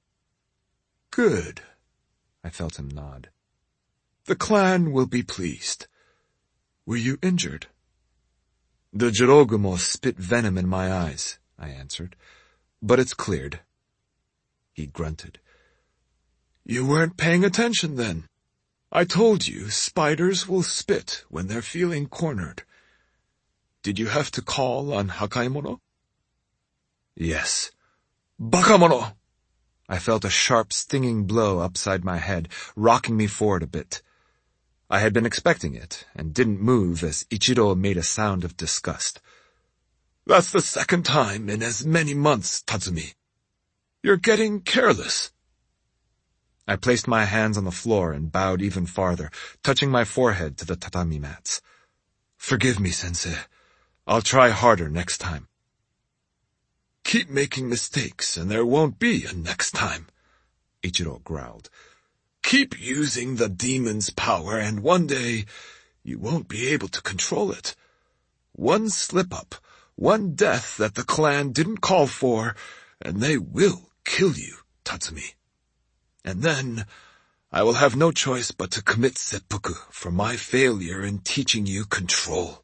C: "Good." I felt him nod. "The clan will be pleased. Were you injured?" The Jirogumo spit venom in my eyes, I answered. But it's cleared. He grunted. You weren't paying attention then. I told you spiders will spit when they're feeling cornered. Did you have to call on Hakaimono? Yes. Bakamono! I felt a sharp, stinging blow upside my head, rocking me forward a bit. I had been expecting it, and didn't move as Ichiro made a sound of disgust. That's the second time in as many months, Tatsumi. You're getting careless. I placed my hands on the floor and bowed even farther, touching my forehead to the tatami mats. Forgive me, Sensei. I'll try harder next time. Keep making mistakes and there won't be a next time, Ichiro growled. Keep using the demon's power and one day you won't be able to control it. One slip-up, one death that the clan didn't call for, and they will kill you, Tatsumi. And then I will have no choice but to commit seppuku for my failure in teaching you control.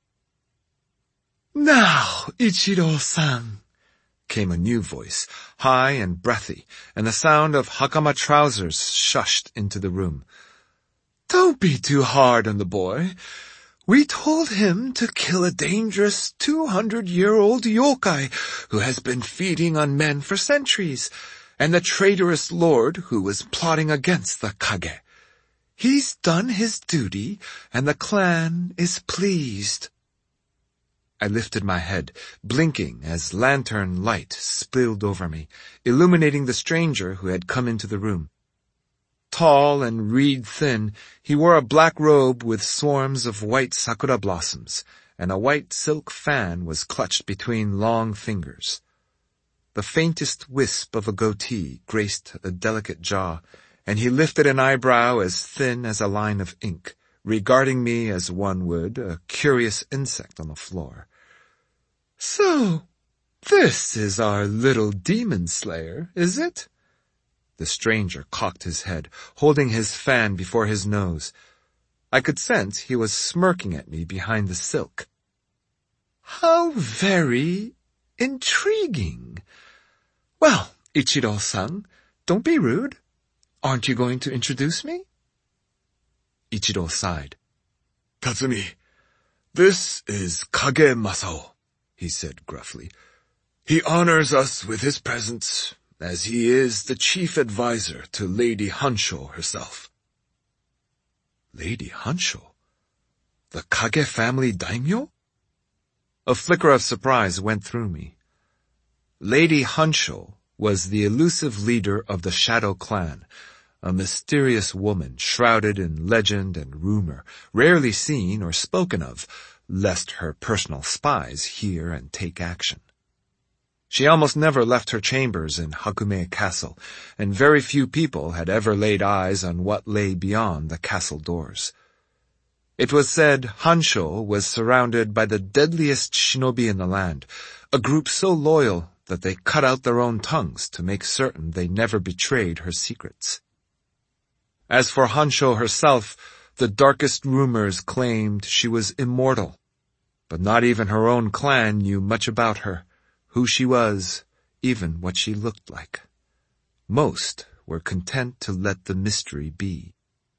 C: Now, Ichiro-san, came a new voice, high and breathy, and the sound of hakama trousers shushed into the room. Don't be too hard on the boy. We told him to kill a dangerous 200-year-old yokai who has been feeding on men for centuries, and the traitorous lord who was plotting against the Kage. He's done his duty, and the clan is pleased. I lifted my head, blinking as lantern light spilled over me, illuminating the stranger who had come into the room. Tall and reed-thin, he wore a black robe with swarms of white sakura blossoms, and a white silk fan was clutched between long fingers. The faintest wisp of a goatee graced a delicate jaw, and he lifted an eyebrow as thin as a line of ink, regarding me as one would a curious insect on the floor. So, this is our little demon slayer, is it? The stranger cocked his head, holding his fan before his nose. I could sense he was smirking at me behind the silk. How very intriguing. Well, Ichiro-san, don't be rude. Aren't you going to introduce me? Ichiro sighed. Tatsumi, this is Kage Masao, he said gruffly. He honors us with his presence, as he is the chief advisor to Lady Hansho herself. Lady Hansho? The Kage family daimyo? A flicker of surprise went through me. Lady Hansho was the elusive leader of the Shadow Clan, a mysterious woman shrouded in legend and rumor, rarely seen or spoken of, lest her personal spies hear and take action. She almost never left her chambers in Hakume Castle, and very few people had ever laid eyes on what lay beyond the castle doors. It was said Hansho was surrounded by the deadliest shinobi in the land, a group so loyal that they cut out their own tongues to make certain they never betrayed her secrets. As for Hansho herself, the darkest rumors claimed she was immortal, but not even her own clan knew much about her, who she was, even what she looked like. Most were content to let the mystery be.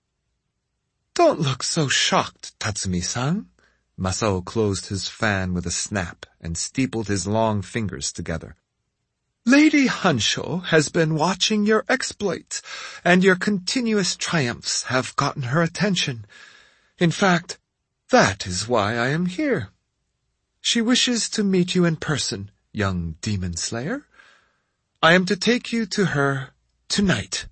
C: Don't look so shocked, Tatsumi-san. Masao closed his fan with a snap and steepled his long fingers together. Lady Hansho has been watching your exploits, and your continuous triumphs have gotten her attention. In fact, that is why I am here. She wishes to meet you in person, young demon slayer. I am to take you to her tonight.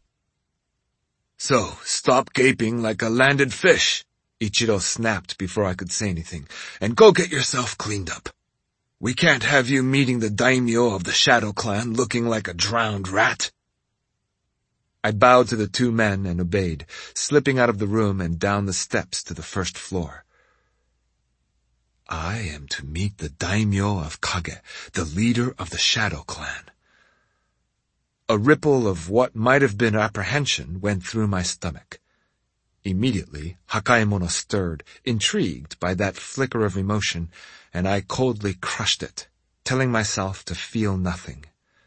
C: So, stop gaping like a landed fish, Ichiro snapped before I could say anything, and go get yourself cleaned up. We can't have you meeting the daimyo of the Shadow Clan looking like a drowned rat. I bowed to the two men and obeyed, slipping out of the room and down the steps to the first floor. I am to meet the daimyo of Kage, the leader of the Shadow Clan. A ripple of what might have been apprehension went through my stomach. Immediately, Hakaemono stirred, intrigued by that flicker of emotion, and I coldly crushed it, telling myself to feel nothing.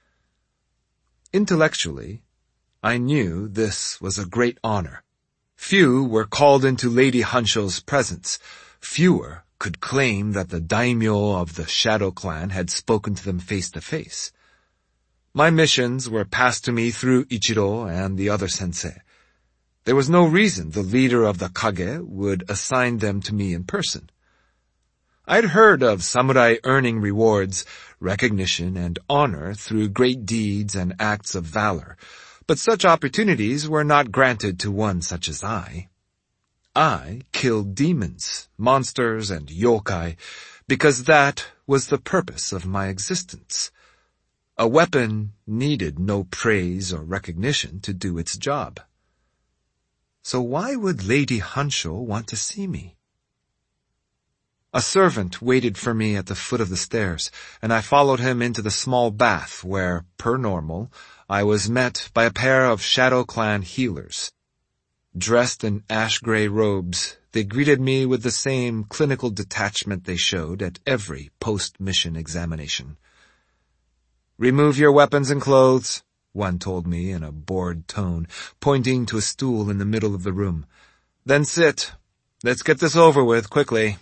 C: Intellectually, I knew this was a great honor. Few were called into Lady Hansho's presence. Fewer could claim that the daimyo of the Shadow Clan had spoken to them face to face. My missions were passed to me through Ichiro and the other sensei. There was no reason the leader of the Kage would assign them to me in person. I'd heard of samurai earning rewards, recognition, and honor through great deeds and acts of valor, but such opportunities were not granted to one such as I. I killed demons, monsters, and yokai because that was the purpose of my existence. A weapon needed no praise or recognition to do its job. So why would Lady Hansho want to see me? A servant waited for me at the foot of the stairs, and I followed him into the small bath where, per normal, I was met by a pair of Shadow Clan healers. Dressed in ash-gray robes, they greeted me with the same clinical detachment they showed at every post-mission examination. "Remove your weapons and clothes," one told me in a bored tone, pointing to a stool in the middle of the room. "Then sit. Let's get this over with, quickly."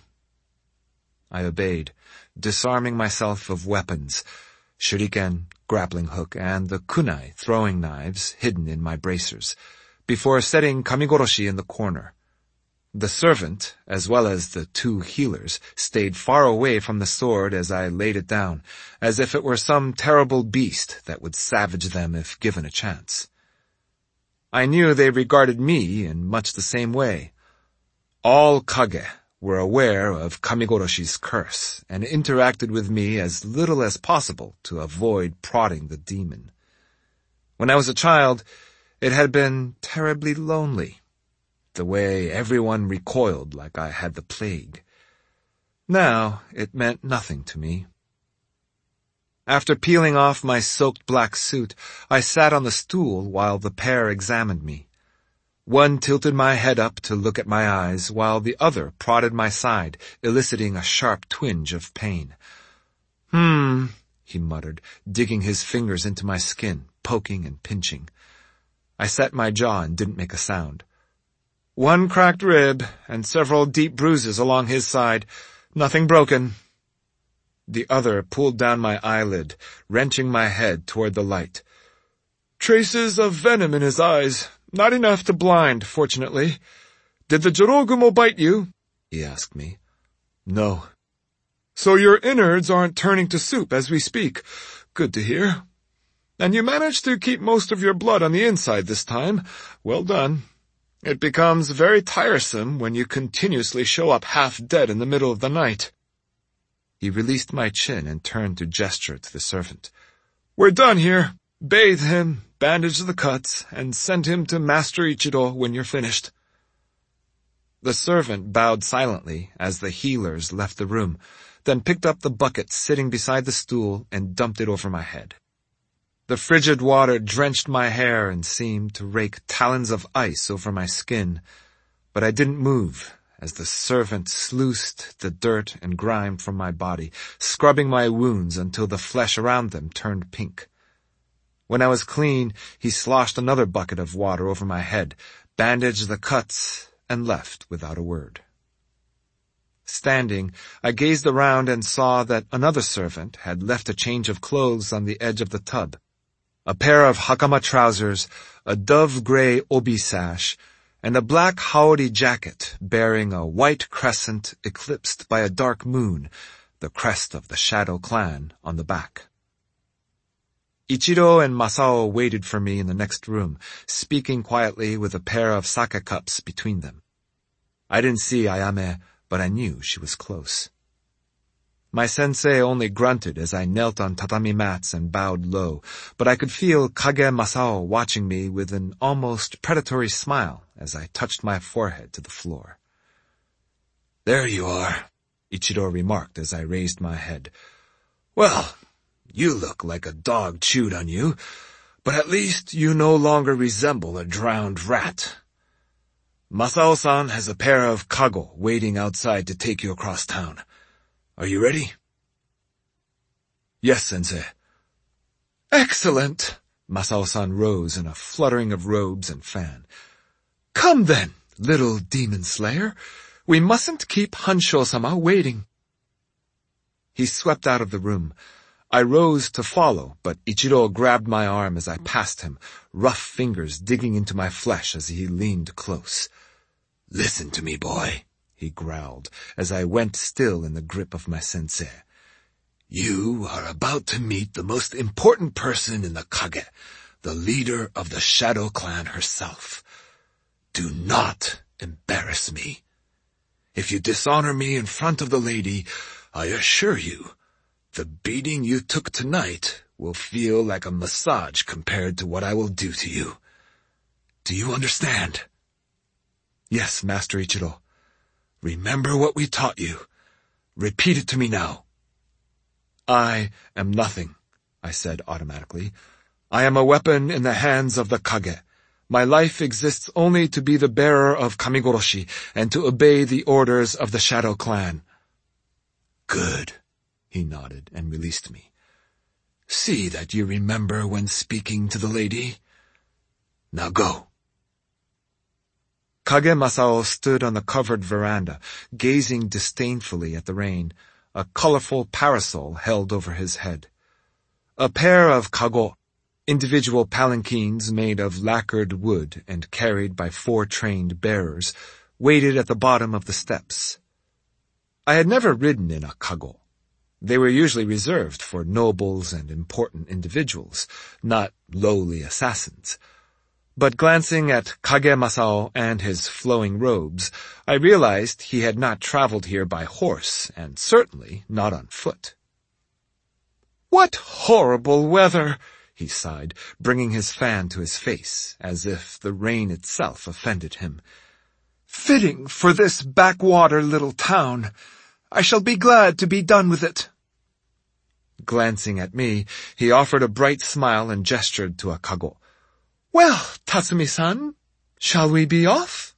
C: I obeyed, disarming myself of weapons, shuriken, grappling hook, and the kunai throwing knives hidden in my bracers, before setting kamigoroshi in the corner. The servant, as well as the two healers, stayed far away from the sword as I laid it down, as if it were some terrible beast that would savage them if given a chance. I knew they regarded me in much the same way. All Kage were aware of Kamigoroshi's curse and interacted with me as little as possible to avoid prodding the demon. When I was a child, it had been terribly lonely, the way everyone recoiled like I had the plague. Now it meant nothing to me. After peeling off my soaked black suit, I sat on the stool while the pair examined me. One tilted my head up to look at my eyes, while the other prodded my side, eliciting a sharp twinge of pain. He muttered, digging his fingers into my skin, poking and pinching. I set my jaw and didn't make a sound. "One cracked rib and several deep bruises along his side. Nothing broken." The other pulled down my eyelid, wrenching my head toward the light. "Traces of venom in his eyes. Not enough to blind, fortunately. Did the Jorogumo bite you?" he asked me. "No." "So your innards aren't turning to soup as we speak. Good to hear. And you managed to keep most of your blood on the inside this time. Well done. It becomes very tiresome when you continuously show up half dead in the middle of the night." He released my chin and turned to gesture to the servant. "We're done here. Bathe him, bandage the cuts, and send him to Master Ichiro when you're finished." The servant bowed silently as the healers left the room, then picked up the bucket sitting beside the stool and dumped it over my head. The frigid water drenched my hair and seemed to rake talons of ice over my skin, but I didn't move as the servant sluiced the dirt and grime from my body, scrubbing my wounds until the flesh around them turned pink. When I was clean, he sloshed another bucket of water over my head, bandaged the cuts, and left without a word. Standing, I gazed around and saw that another servant had left a change of clothes on the edge of the tub. A pair of hakama trousers, a dove-gray obi sash, and a black haori jacket bearing a white crescent eclipsed by a dark moon, the crest of the Shadow Clan, on the back. Ichiro and Masao waited for me in the next room, speaking quietly with a pair of sake cups between them. I didn't see Ayame, but I knew she was close. My sensei only grunted as I knelt on tatami mats and bowed low, but I could feel Kage Masao watching me with an almost predatory smile as I touched my forehead to the floor. "There you are," Ichiro remarked as I raised my head. "Well, you look like a dog chewed on you, but at least you no longer resemble a drowned rat." Masao-san has a pair of kago waiting outside to take you across town. Are you ready? Yes, sensei. Excellent. Masao-san rose in a fluttering of robes and fan. Come then, little demon slayer. We mustn't keep Hansho-sama waiting. He swept out of the room. I rose to follow, but Ichiro grabbed my arm as I passed him, rough fingers digging into my flesh as he leaned close. Listen to me, boy, he growled, as I went still in the grip of my sensei. You are about to meet the most important person in the Kage, the leader of the Shadow Clan herself. Do not embarrass me. If you dishonor me in front of the lady, I assure you, the beating you took tonight will feel like a massage compared to what I will do to you. Do you understand? Yes, Master Ichiro. Remember what we taught you. Repeat it to me now. I am nothing, I said automatically. I am a weapon in the hands of the Kage. My life exists only to be the bearer of Kamigoroshi and to obey the orders of the Shadow Clan. Good, he nodded and released me. See that you remember when speaking to the lady. Now go. Kage Masao stood on the covered veranda, gazing disdainfully at the rain, a colorful parasol held over his head. A pair of kago, individual palanquins made of lacquered wood and carried by 4 trained bearers, waited at the bottom of the steps. I had never ridden in a kago. They were usually reserved for nobles and important individuals, not lowly assassins. But glancing at Kage Masao and his flowing robes, I realized he had not traveled here by horse, and certainly not on foot. What horrible weather! He sighed, bringing his fan to his face, as if the rain itself offended him. Fitting for this backwater little town. I shall be glad to be done with it. Glancing at me, he offered a bright smile and gestured to a kago. Well, Tatsumi-san, shall we be off?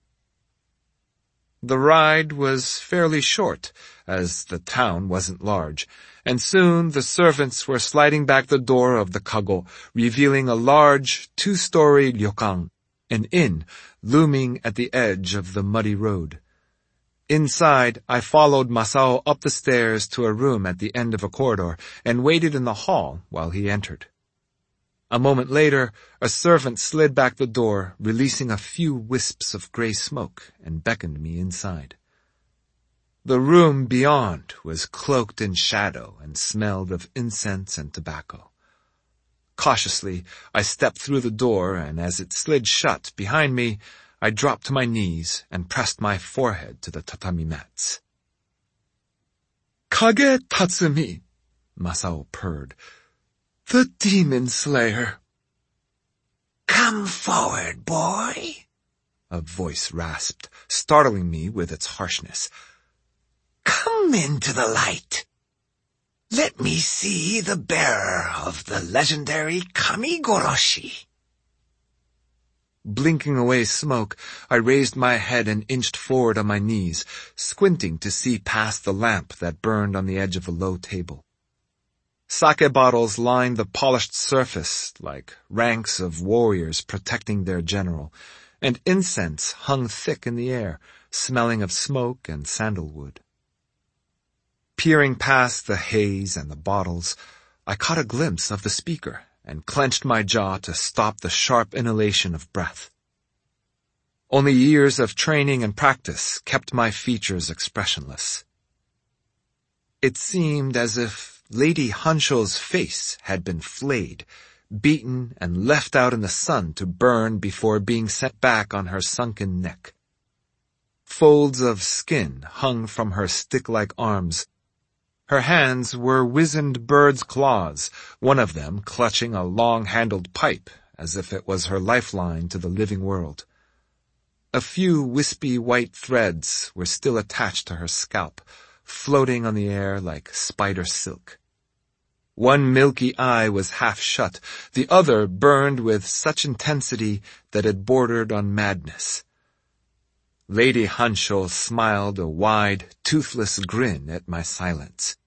C: The ride was fairly short, as the town wasn't large, and soon the servants were sliding back the door of the kago, revealing a large 2-story ryokan, an inn, looming at the edge of the muddy road. Inside, I followed Masao up the stairs to a room at the end of a corridor and waited in the hall while he entered. A moment later, a servant slid back the door, releasing a few wisps of gray smoke, and beckoned me inside. The room beyond was cloaked in shadow and smelled of incense and tobacco. Cautiously, I stepped through the door, and as it slid shut behind me, I dropped to my knees and pressed my forehead to the tatami mats. Kage Tatsumi, Masao purred. The demon slayer. Come forward, boy, a voice rasped, startling me with its harshness. Come into the light. Let me see the bearer of the legendary Kamigoroshi. Blinking away smoke, I raised my head and inched forward on my knees, squinting to see past the lamp that burned on the edge of a low table. Sake bottles lined the polished surface like ranks of warriors protecting their general, and incense hung thick in the air, smelling of smoke and sandalwood. Peering past the haze and the bottles, I caught a glimpse of the speaker and clenched my jaw to stop the sharp inhalation of breath. Only years of training and practice kept my features expressionless. It seemed as if Lady Hansho's face had been flayed, beaten, and left out in the sun to burn before being set back on her sunken neck. Folds of skin hung from her stick-like arms. Her hands were wizened bird's claws, one of them clutching a long-handled pipe, as if it was her lifeline to the living world. A few wispy white threads were still attached to her scalp, floating on the air like spider silk. One milky eye was half shut, the other burned with such intensity that it bordered on madness. Lady Hansho smiled a wide, toothless grin at my silence.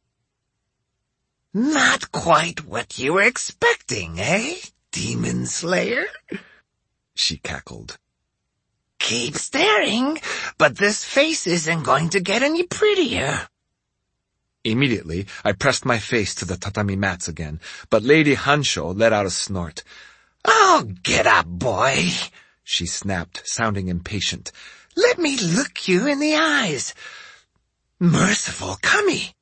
D: Not quite what you were expecting, eh, Demon Slayer?
C: She cackled.
D: Keep staring, but this face isn't going to get any prettier.
C: Immediately, I pressed my face to the tatami mats again, but Lady Hansho let out a snort.
D: Oh, get up, boy,
C: she snapped, sounding impatient.
D: Let me look you in the eyes. Merciful Kami,